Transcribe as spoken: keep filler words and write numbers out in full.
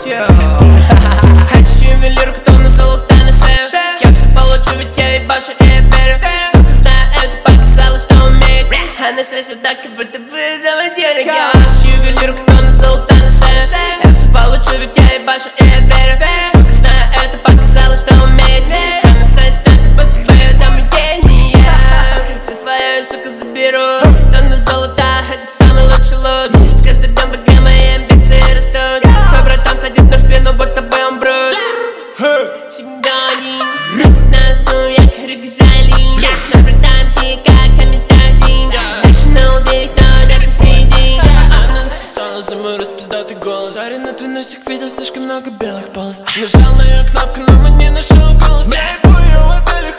Хочу ювелирку, кто на золото на шею. Я все получу, ведь я ебашу и верю. Сука, знаю, это показала, что умеет. Она сосет так, как будто бы давай денег. Я хочу ювелирку, кто на золото на шею. Я все получу, ведь я ебашу и верю. Сука, знаю, это показала, что умеет. Она сосет так, как будто бы давай денег. Все свое, сука, заберу. Кто на золото, это самый лучший лут. С каждым днем в игре мои амбиции растут. Твой братан садит на шпину, будто бы он брут. Всегда один нас, ну я как Роксалин. Наблюдаемся как комментарий. Закинул денег, но где-то сидит. Она насосала за мой распиздатый голос. Сори, на твой носик видел слишком много белых полос. Нажал на ее кнопку, но мы не нашел голос. Я ебу ее в отеле.